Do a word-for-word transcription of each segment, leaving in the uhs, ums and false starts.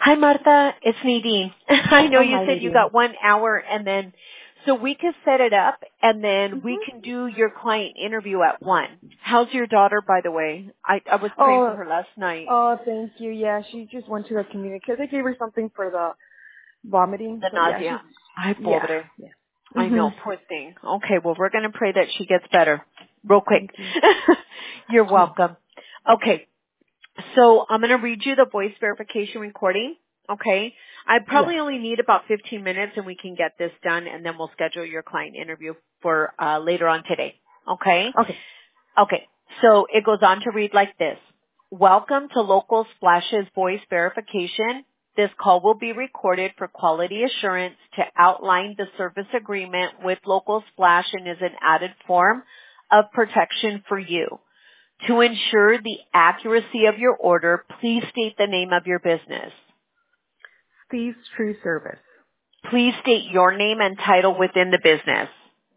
Hi, Martha. It's Nadine. I know Oh, you hi, said you Nadine. got one hour and then, so we could set it up and then we Mm-hmm. can do your client interview at one. How's your daughter, by the way? I, I was praying for Oh, her last night. oh, thank you. Yeah, she just went to the community because they gave her something for the vomiting. The So yeah, nausea. she's Ay, yeah, pobre. yeah. I Mhm. know, poor thing. Okay, well, we're going to pray that she gets better real quick. Thank you. You're welcome. Okay, so I'm going to read you the voice verification recording. Okay. I Yes. probably only need about fifteen minutes and we can get this done and then we'll schedule your client interview for uh, later on today. Okay. Okay. Okay. So it goes on to read like this. Welcome to Local Splash's voice verification. This call will be recorded for quality assurance to outline the service agreement with Local Splash and is an added form of protection for you. To ensure the accuracy of your order, please state the name of your business. Steve's True Service. Please state your name and title within the business.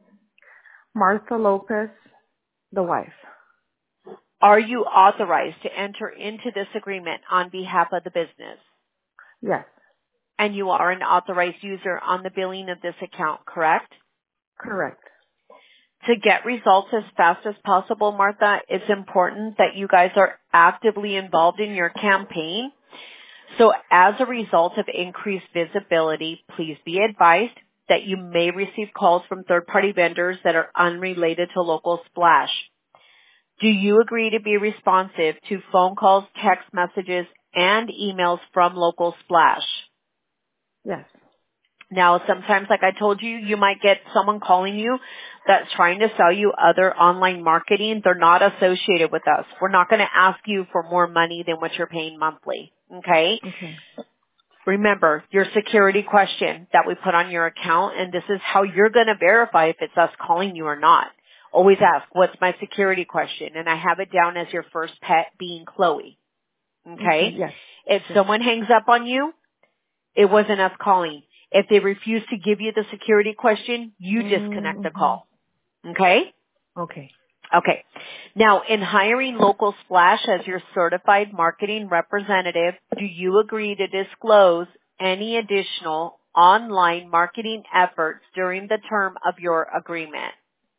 Martha Lopez, the wife. Are you authorized to enter into this agreement on behalf of the business? Yes. And you are an authorized user on the billing of this account, correct? Correct. To get results as fast as possible, Martha, it's important that you guys are actively involved in your campaign. So as a result of increased visibility, please be advised that you may receive calls from third-party vendors that are unrelated to Local Splash. Do you agree to be responsive to phone calls, text messages, and emails from Local Splash? Yes. Now, sometimes, like I told you, you might get someone calling you that's trying to sell you other online marketing. They're not associated with us. We're not going to ask you for more money than what you're paying monthly. Okay? Okay. Remember your security question that we put on your account, and this is how you're going to verify if it's us calling you or not. Always ask, what's my security question? And I have it down as your first pet being Chloe. Okay. Okay? Yes. If Yes. someone hangs up on you, it wasn't us calling. If they refuse to give you the security question, you disconnect the Mm-hmm. call. Okay? Okay. Okay. Now, in hiring Local Splash as your certified marketing representative, do you agree to disclose any additional online marketing efforts during the term of your agreement?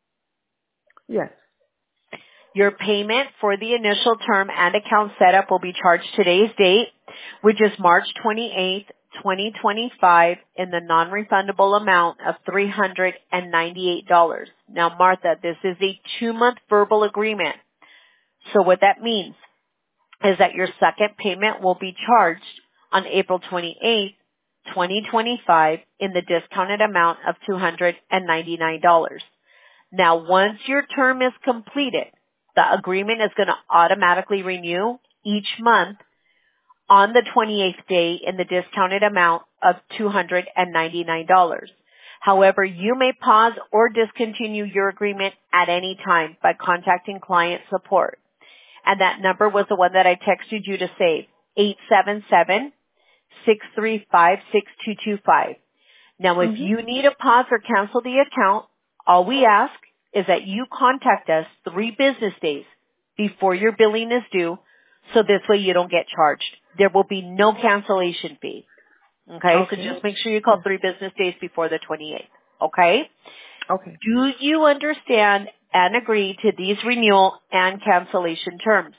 Yes. Your payment for the initial term and account setup will be charged today's date, which is March twenty-eighth, twenty twenty-five, in the non-refundable amount of three hundred ninety-eight dollars. Now, Martha, this is a two-month verbal agreement. So what that means is that your second payment will be charged on April twenty-eighth, twenty twenty-five, in the discounted amount of two hundred ninety-nine dollars. Now, once your term is completed, the agreement is going to automatically renew each month on the twenty-eighth day in the discounted amount of two hundred ninety-nine dollars. However, you may pause or discontinue your agreement at any time by contacting client support. And that number was the one that I texted you to save, eight seven seven, six three five, six two two five. Now, if Mm-hmm. you need to pause or cancel the account, all we ask is that you contact us three business days before your billing is due, so this way you don't get charged. There will be no cancellation fee. Okay, so Okay. just make sure you call Yes. three business days before the twenty-eighth. Okay? Okay. Do you understand and agree to these renewal and cancellation terms?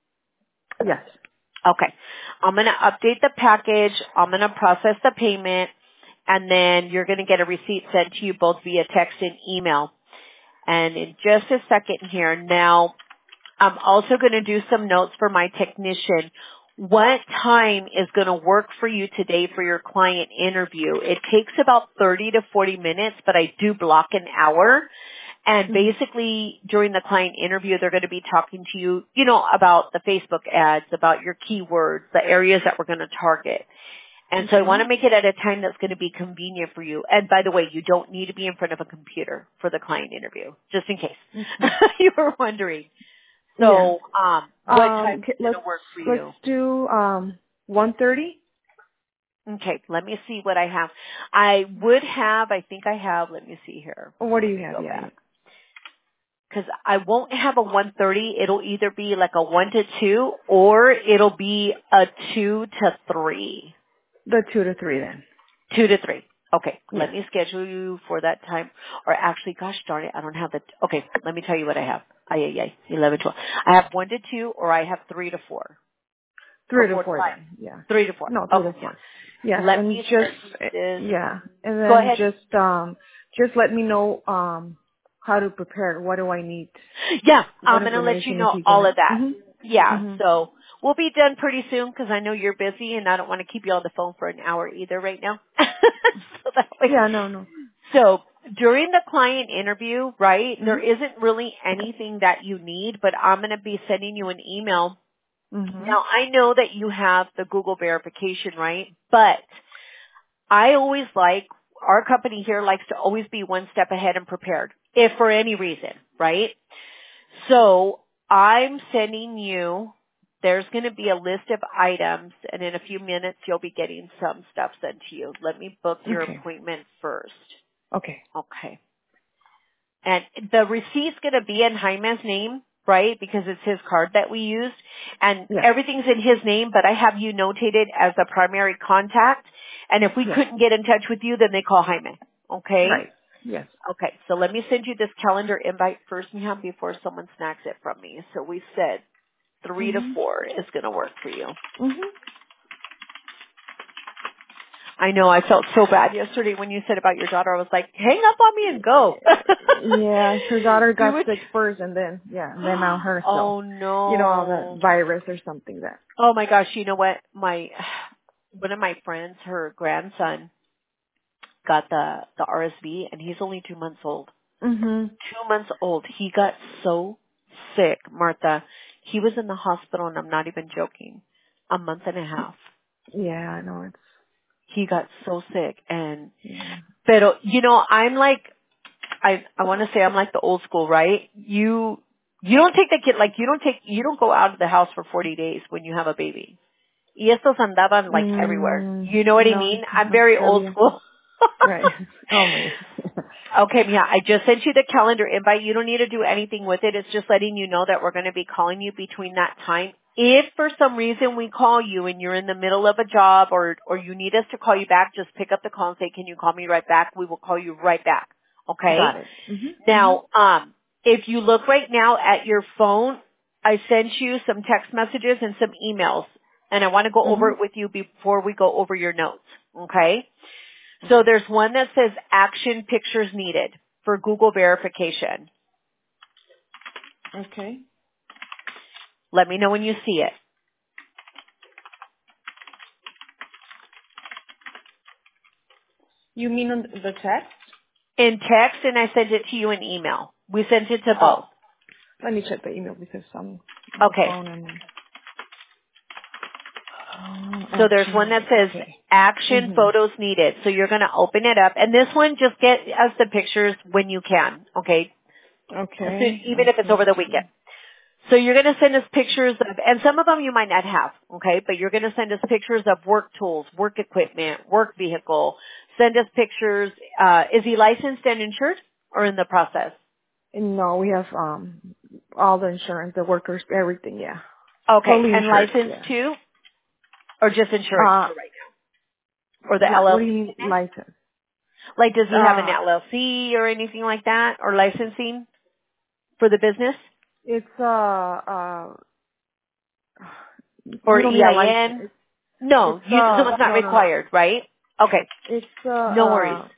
Yes. Okay. I'm going to update the package. I'm going to process the payment, and then you're going to get a receipt sent to you both via text and email. And in just a second here, now I'm also going to do some notes for my technician. What time is going to work for you today for your client interview? It takes about thirty to forty minutes, but I do block an hour. And Mm-hmm. basically, during the client interview, they're going to be talking to you, you know, about the Facebook ads, about your keywords, the areas that we're going to target. And so I want Okay. to make it at a time that's going to be convenient for you. And by the way, you don't need to be in front of a computer for the client interview, just in case Okay. you were wondering. Yeah. So, um, what time Um, is okay, going let's to work for let's you? do um one thirty. Okay, let me see what I have. I would have, I think I have, let me see here. What do Let you me have? go Yeah, yeah. back. Because I won't have a one thirty. It'll either be like a one to two or it'll be a two to three. The two to three then. Two to three. Okay, Yeah. let me schedule you for that time. Or actually, gosh darn it, I don't have the, okay, let me tell you what I have. Ay, ay, ay, eleven, twelve. I have one to two or I have three to four. Three Or to four to four five. then. Yeah. Three to four. No, three to Okay, yeah. four. Yes, Let and me just send you this. yeah, and Go then ahead. just um, just let me know um how to prepare. What do I need? Yeah, What I'm going to let you information is know he all of gonna? that. Mhm. Yeah, Mhm. so we'll be done pretty soon because I know you're busy and I don't want to keep you on the phone for an hour either right now. So that way. Yeah. No. No. So during the client interview, right, there Mhm. isn't really anything that you need, but I'm going to be sending you an email. Mhm. Now, I know that you have the Google verification, right? But I always like, our company here likes to always be one step ahead and prepared, if for any reason, right? So I'm sending you, there's going to be a list of items, and in a few minutes you'll be getting some stuff sent to you. Let me book your Okay. appointment first. Okay. Okay. And the receipt's going to be in Jaime's name, right? Because it's his card that we used. And Yeah. everything's in his name, but I have you notated as a primary contact. And if we Yeah. couldn't get in touch with you, then they call Jaime. Okay? Right. Yes. Okay. So let me send you this calendar invite first, Mija, before someone snacks it from me. So we said three to Mhm. four is going to work for you. Mhm. I know I felt so bad yesterday when you said about your daughter. I was like, hang up on me and go. Yeah, her daughter Do got it. sick first, and then yeah, and then now her. So Oh you know, all the no. virus or something that. Oh my gosh, you know what? My one of my friends, her grandson got the the R S V and he's only two months old. Mhm. Two months old. He got so sick, Martha. He was in the hospital and I'm not even joking. A month and a half. Yeah, I know it's. He got so sick and Yeah. pero you know, I'm like I I want to say I'm like the old school, right? You you don't take the kid like you don't take you don't go out of the house for forty days when you have a baby. Y estos andaban like everywhere. Mm, You know what I no, mean? it's I'm very old Australia. school. Right. Oh my. Okay, yeah, I just sent you the calendar invite. You don't need to do anything with it. It's just letting you know that we're going to be calling you between that time. If for some reason we call you and you're in the middle of a job or or you need us to call you back, just pick up the call and say, "Can you call me right back?" We will call you right back. Okay? Got it. Mhm. Now, um, if you look right now at your phone, I sent you some text messages and some emails, and I want to go over Mhm. it with you before we go over your notes. Okay? So there's one that says action pictures needed for Google verification. Okay. Let me know when you see it. You mean on the text? In text, and I sent it to you in email. We sent it to both. Oh, let me check the email because I'm on the Okay. phone and. Oh, So there's one action. that says Okay. action Mhm. photos needed. So you're going to open it up. And this one, just get us the pictures when you can. Okay? As soon- Okay. Even if it's over Okay. the weekend. So you're going to send us pictures of, and some of them you might not have, okay? But you're going to send us pictures of work tools, work equipment, work vehicle. Send us pictures. Uh, is he licensed and insured or in the process? No, we have um all the insurance, the workers, everything. Yeah, Okay. fully And insured. licensed Yeah. too? Or just insurance Uh, for right now? Or the like, what do L L C? you mean license? Like, does he have an Uh, L L C or anything like that? Or licensing for the business? it's uh uh we Or don't need a E I license. N? It's No. it's You, so uh it's not no no no. required, right? Okay. It's uh No worries. uh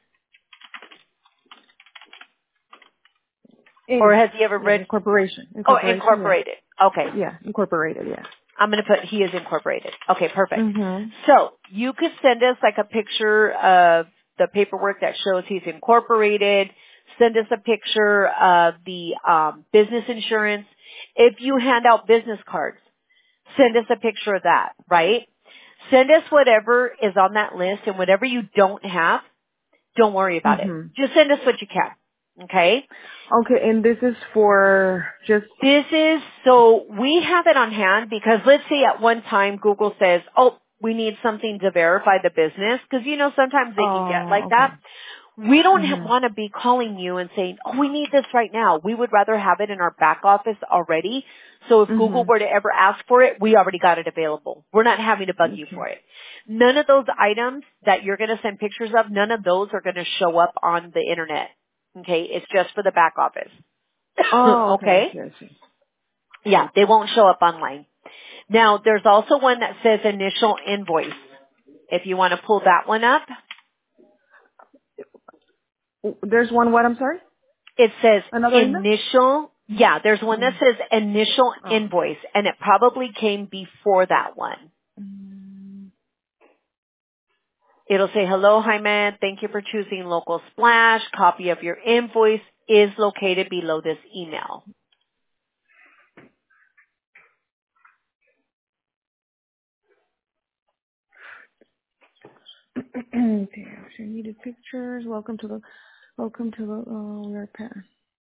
Or Inc. has he ever Yeah, read? incorporation, Oh, incorporation. Yeah, incorporated. Okay. yeah, incorporated. Yeah. I'm going to put he is incorporated. Okay, perfect. Mhm. So you could send us like a picture of the paperwork that shows he's incorporated. Send us a picture of the um, business insurance. If you hand out business cards, send us a picture of that, right? Send us whatever is on that list, and whatever you don't have, don't worry about it. Mhm. Just send us what you can. Okay? Okay, and this is for just. This is, so we have it on hand because let's say at one time Google says, oh, we need something to verify the business, because you know sometimes they can get Oh, like okay. that. We don't ha- Mhm. want to be calling you and saying, oh, we need this right now. We would rather have it in our back office already So if Google Mhm. were to ever ask for it, we already got it available. We're not having to bug you Okay. for it. None of those items that you're going to send pictures of, none of those are going to show up on the internet. Okay? It's just for the back office. Oh, okay. I Okay? see. I see. Yeah, they won't show up online. Now, there's also one that says initial invoice. If you want to pull that one up, There's one. What? I'm sorry. it says Another email. initial, yeah, there's one that Mm. says initial Oh. invoice, and it probably came before that one. Mm. It'll say, hello, Jaime, thank you for choosing Local Splash. Copy of your invoice is located below this email. Okay. She needed pictures. Welcome to the. Welcome to the. Uh, we are pa-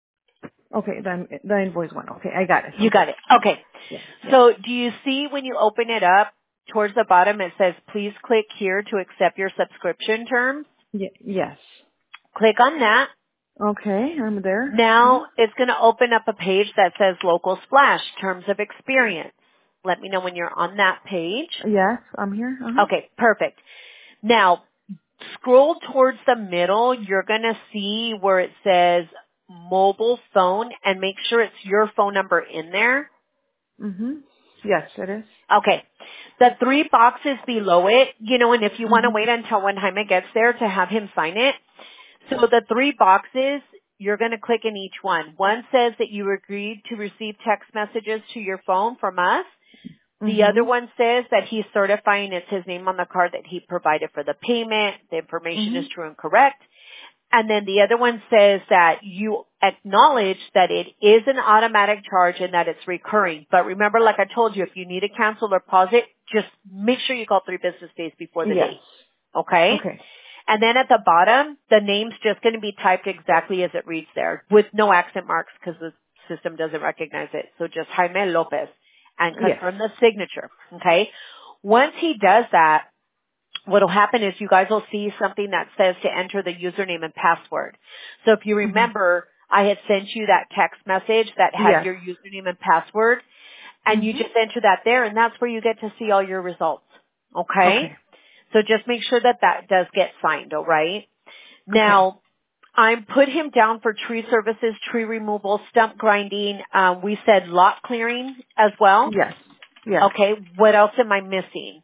Okay. The the invoice one. Okay. I got it. You got Okay. it. Okay. Yeah. Yeah. So do you see when you open it up, towards the bottom it says, please click here to accept your subscription terms? Yeah. Yes. Click on that. Okay. I'm there. Now Uh-huh. it's going to open up a page that says Local Splash, Terms of Experience. Let me know when you're on that page. Yes. I'm here. Uh huh. Okay, perfect. Now, scroll towards the middle. You're going to see where it says mobile phone and make sure it's your phone number in there. Mhm. Yes, it is. Okay. The three boxes below it, you know, and if you want to Mhm. wait until when Jaime gets there to have him sign it. So the three boxes, you're going to click in each one. One says that you agreed to receive text messages to your phone from us. The other Mhm. one says that he's certifying it's his name on the card that he provided for the payment. The information is Mhm. true and correct. And then the other one says that you acknowledge that it is an automatic charge and that it's recurring. But remember, like I told you, if you need to cancel or pause it, just make sure you call three business days before the Yes. date. Okay? Okay. And then at the bottom, the name's just going to be typed exactly as it reads there with no accent marks because the system doesn't recognize it. So just Jaime Lopez and Yes. confirm the signature. Okay? Once he does that, what will happen is you guys will see something that says to enter the username and password. So if you Mhm. remember, I had sent you that text message that had Yes. your username and password, and you Mhm. just enter that there, and that's where you get to see all your results. Okay? Okay. So just make sure that that does get signed, all right? Okay. Now, I put him down for tree services, tree removal, stump grinding. Um, we said lot clearing as well. Yes. Yes. Okay, what else am I missing?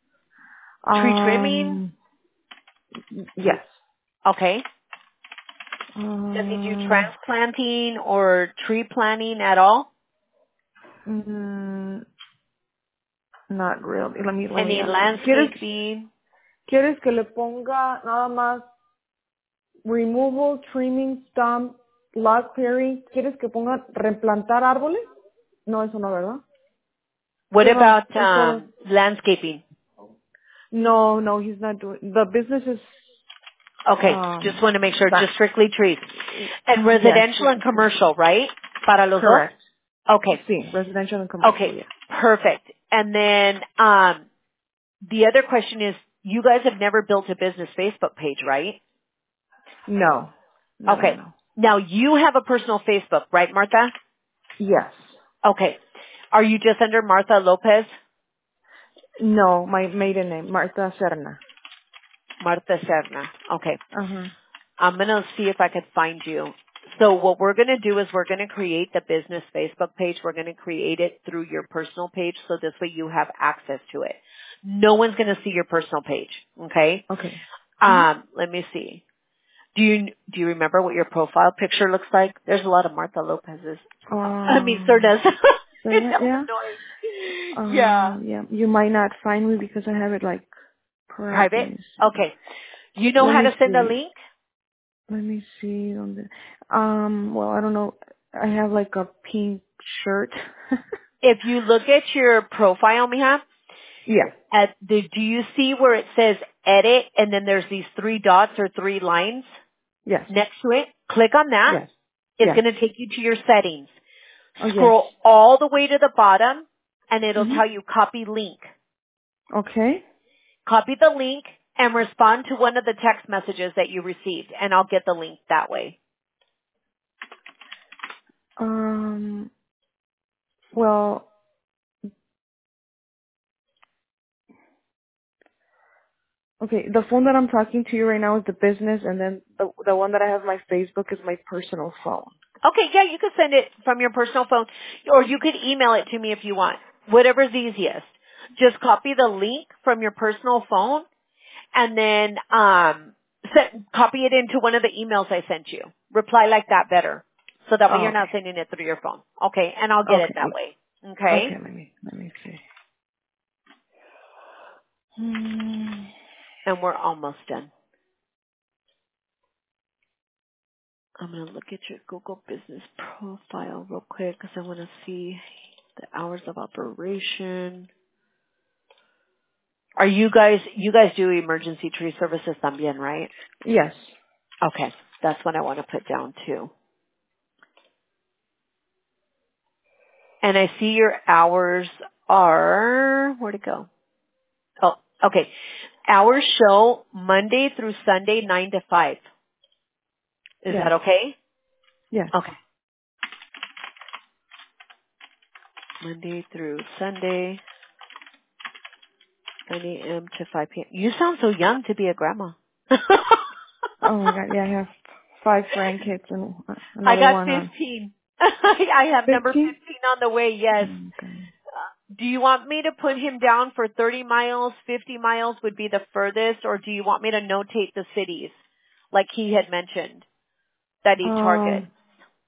Tree trimming. Um. Yes. Okay. Does he do Uh. transplanting or tree planting at all? Mm, not really. Let me. Let me. Any Um. ¿Quieres? landscaping? ¿Quieres que le ponga nada más removal, trimming, stump, lot clearing? ¿Quieres que ponga replantar árboles? No, eso no, ¿verdad? What Sí, no. about Eso. um, landscaping? No, no, he's not doing. The business is Okay, just um want to make sure, that. just strictly trees. And Yes, residential just and commercial, right? Para los dos? correct. Okay. Sí, residential and commercial. Okay, Yeah. perfect. And then um, the other question is, you guys have never built a business Facebook page, right? No, no, no, Okay. no. Now you have a personal Facebook, right, Martha? Yes. Okay. Are you just under Martha Lopez? No, my maiden name, Marta Serna. Martha Serna. Okay. Uh huh. I'm going to see if I can find you. So what we're going to do is we're going to create the business Facebook page. We're going to create it through your personal page so this way you have access to it. No one's going to see your personal page. Okay. Okay. Hmm? Um, let me see. Do you, do you remember what your profile picture looks like? There's a lot of Martha Lopez's. I mean, Um, Serna's in Serna, yeah. Illinois. Yeah. Uh, yeah. You might not find me because I have it like correct. Let Private? me see. Okay. You know Let how me to send a see. link? Let me see on the. Um. Well, I don't know. I have like a pink shirt. If you look at your profile, Mija, yeah. at the, do you see where it says edit and then there's these three dots or three lines Yes. next to it? Click on that. Yes. It's Yes. going to take you to your settings. Oh yes. Scroll all the way to the bottom and it'll Mhm. tell you copy link. Okay. Copy the link and respond to one of the text messages that you received and I'll get the link that way. Um. Well, okay, the phone that I'm talking to you right now is the business, and then the the one that I have my Facebook is my personal phone. Okay, yeah, you could send it from your personal phone, or you could email it to me if you want. Whatever's easiest. Just copy the link from your personal phone, and then um, set, copy it into one of the emails I sent you. Reply like that better, so that way Oh, you're not okay. sending it through your phone. Okay, and I'll get it Okay. that way. Okay, Okay, let me let me see. Hmm. and we're almost done. I'm gonna look at your Google Business profile real quick because I want to see the hours of operation. Are you guys, you guys do emergency tree services también, right? Yes. Okay. That's what I want to put down too. And I see your hours are, where'd it go? Oh, okay. Hours show Monday through Sunday, nine to five. Is Yes. that okay? Yes. Okay. Monday through Sunday, nine a.m. to five p.m. You sound so young to be a grandma. Oh my God. Yeah, I have five grandkids and I another got one on fifteen. I have number fifteen. fifteen on the way, yes. Okay. Uh, Do you want me to put him down for thirty miles, fifty miles would be the furthest, or do you want me to notate the cities like he had mentioned that he targets? Um,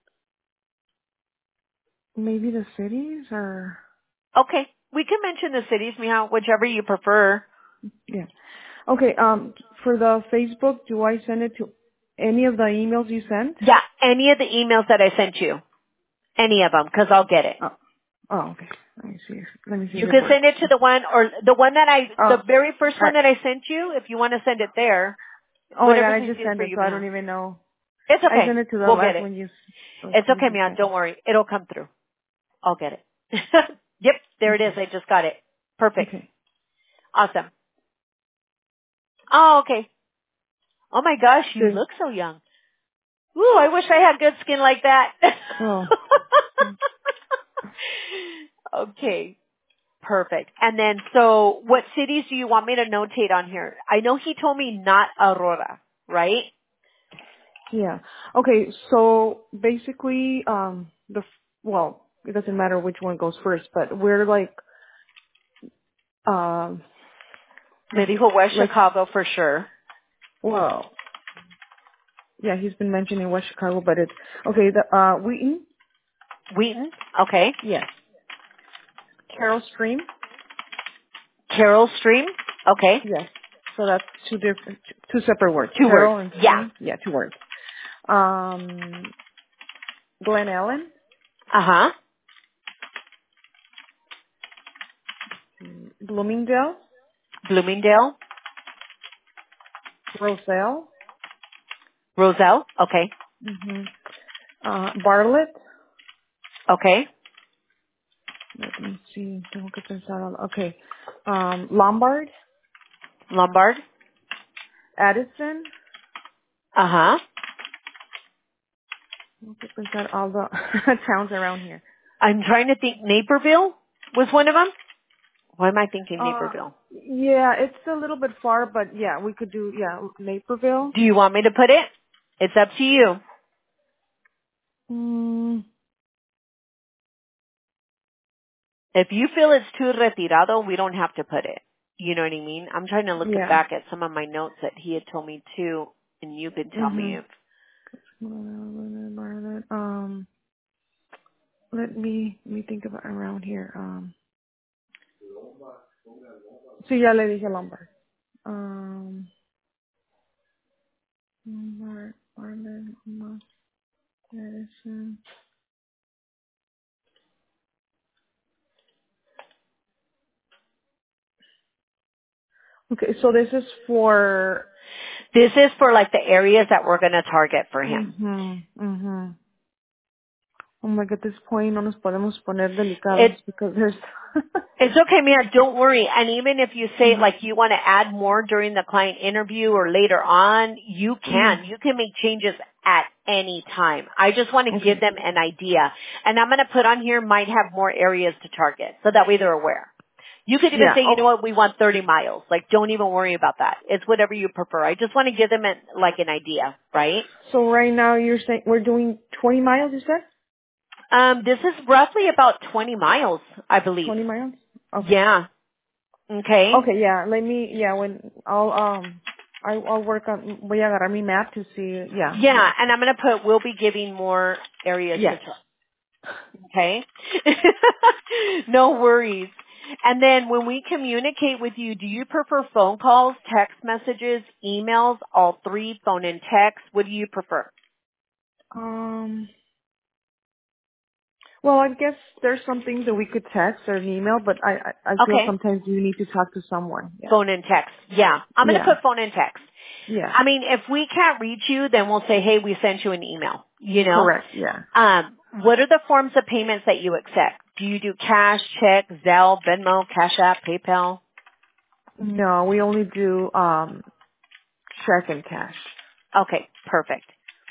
maybe the cities or Okay, we can mention the cities, Mija, whichever you prefer. yeah. Okay. Um, for the Facebook, do I send it to any of the emails you sent? Yeah, any of the emails that I sent you. Any of them, because I'll get it. Oh. Oh, okay. Let me see. If, let me see if You it can send works. it to the one, or the one that I, Oh. the very first I, one that I sent you, if you want to send it there. oh my God! Whatever's I just easiest sent for it, you, so I don't Mija. even know. It's I okay. sent it to the We'll get last it. one you. s- It's Okay, okay, you Mija. sent Don't it. worry. It'll come through. I'll get it. Yep, there it is. Okay. I just got it. Perfect. Okay. Awesome. Oh, okay. Oh my gosh, you Good. look so young. Ooh, I wish I had good skin like that. Oh. Okay, perfect. And then, so what cities do you want me to notate on here? I know he told me not Aurora, right? Yeah. Okay. So basically, um, the f- well, it doesn't matter which one goes first, but we're like, um, Me dijo West like, Chicago for sure. well, yeah, he's been mentioning West Chicago, but it's okay. The uh, Wheaton, Wheaton, okay. yes. Carroll Stream, Carroll Stream, okay. yes. So that's two different, two separate words. Two words. Carroll and Yeah. Stream, yeah, two words. Um, Glen Ellen, Uh-huh. Bloomingdale, Bloomingdale, Roselle, Roselle, okay. hmm uh, Bartlett. Okay. Let me see. Tengo que pensar. al- Okay. Um, Lombard, Lombard, Addison. uh-huh. Tengo que pensar all the towns around here. I'm trying to think, Naperville was one of them? Why am I thinking Uh, Naperville? yeah, it's a little bit far, but yeah, we could do, yeah, Naperville. Do you want me to put it? It's up to you. Mm, If you feel it's too retirado, we don't have to put it. You know what I mean? I'm trying to look yeah. back at some of my notes that he had told me too, and you can tell me Mhm. if, Um, let me let me think about around here. Um, sí, ya le dije Lombard. Um, Lombard, Bartlett, Lombard, Addison. Okay, so this is for. this is for like the areas that we're going to target for him. Mhm. Mhm. Oh my God, at this point no nos podemos poner It delicados because there's It's okay, Mia. Don't worry. And even if you say like you want to add more during the client interview or later on, you can. Mhm. You can make changes at any time. I just want to Okay. give them an idea. And I'm going to put on here might have more areas to target so that way they're aware. You could even Yeah. say, you know Oh, what, we want thirty miles. Like, don't even worry about that. It's whatever you prefer. I just want to give them an, like an idea, right? so right now you're saying we're doing twenty miles, you said? Um, this is roughly about twenty miles, I believe. twenty miles? Okay. Yeah. Okay. Okay, yeah. Let me, yeah, when I'll, um, I, I'll work on, voy a agarrar mi map to see, yeah, Yeah, yeah. and I'm going to put, we'll be giving more areas to Yes. try. Okay? No worries. And then when we communicate with you, do you prefer phone calls, text messages, emails, all three, phone and text? What do you prefer? Um, well, I guess there's some things that we could text or an email, but I, I, I feel Okay. sometimes you need to talk to someone. Yeah. Phone and text. Yeah. I'm going to Yeah. put phone and text. Yeah. I mean, if we can't reach you, then we'll say, hey, we sent you an email, you know? Correct. Yeah. Um, what are the forms of payments that you accept? Do you do cash, check, Zelle, Venmo, Cash App, PayPal? No, we only do, um, check and cash. Okay, perfect.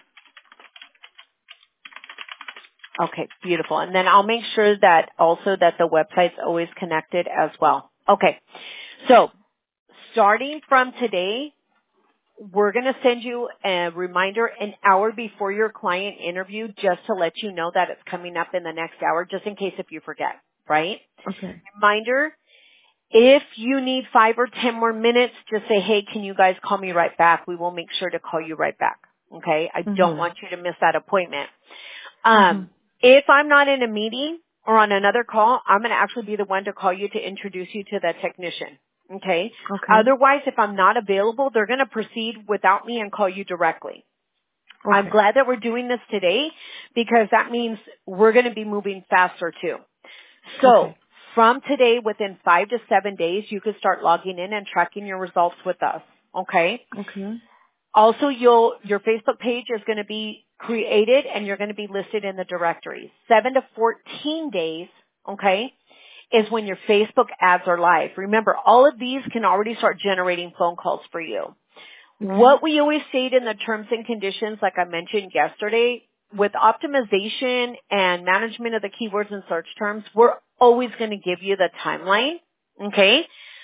Okay, beautiful. And then I'll make sure that also that the website's always connected as well. Okay, so starting from today, we're going to send you a reminder an hour before your client interview just to let you know that it's coming up in the next hour, just in case if you forget, right? Okay. Reminder, if you need five or ten more minutes, just say, hey, can you guys call me right back? We will make sure to call you right back. Okay? I don't Mhm. want you to miss that appointment. Mhm. Um, if I'm not in a meeting or on another call, I'm going to actually be the one to call you to introduce you to the technician. Okay? Okay. Otherwise, if I'm not available, they're going to proceed without me and call you directly. I'm Okay. glad that we're doing this today because that means we're going to be moving faster too. So, Okay. from today, within five to seven days, you can start logging in and tracking your results with us. Okay? Okay. Also, you'll, your Facebook page is going to be created and you're going to be listed in the directory. seven to fourteen days, okay, is when your Facebook ads are live. Remember, all of these can already start generating phone calls for you. Okay. What we always state in the terms and conditions, like I mentioned yesterday, with optimization and management of the keywords and search terms, we're always going to give you the timeline, okay,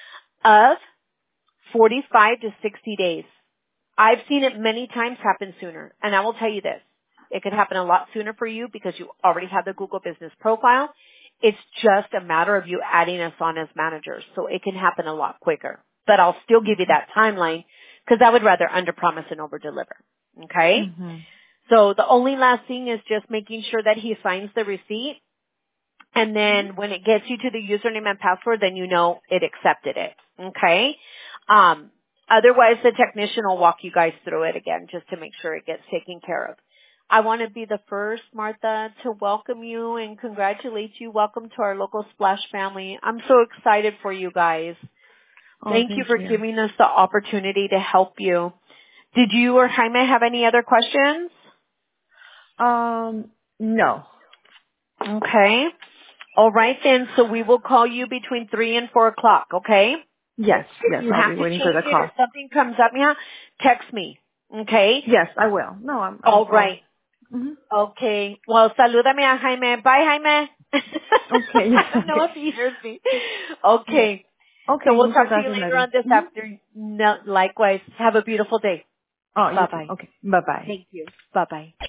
of forty-five to sixty days. I've seen it many times happen sooner. And I will tell you this. It could happen a lot sooner for you because you already have the Google Business Profile. It's just a matter of you adding us on as managers. So it can happen a lot quicker. But I'll still give you that timeline because I would rather underpromise and overdeliver. Okay? Mhm. So the only last thing is just making sure that he signs the receipt. And then when it gets you to the username and password, then you know it accepted it. Okay? Um, otherwise, the technician will walk you guys through it again just to make sure it gets taken care of. I want to be the first, Martha, to welcome you and congratulate you. Welcome to our local Splash family. I'm so excited for you guys. Oh, Thank you thank for you. giving us the opportunity to help you. Did you or Jaime have any other questions? Um, no. Okay. All right then. So we will call you between three and four o'clock. Okay. Yes, If yes, you I'll have be to waiting for change the it or call. something comes up, yeah, text me. Okay. Yes, I will. No, I'm, I'm, All I'll. right. Mhm. Okay. Well, salúdame a Jaime. Bye, Jaime. Okay. I Yes. don't know Okay. if he hears me. Yes. Okay. So Okay. we'll Muchas talk to you gracias, later Maddie. on this Mhm. afternoon. No, likewise. Have a beautiful day. Oh, you Bye too. bye. Okay. Bye bye. Thank you. Bye bye.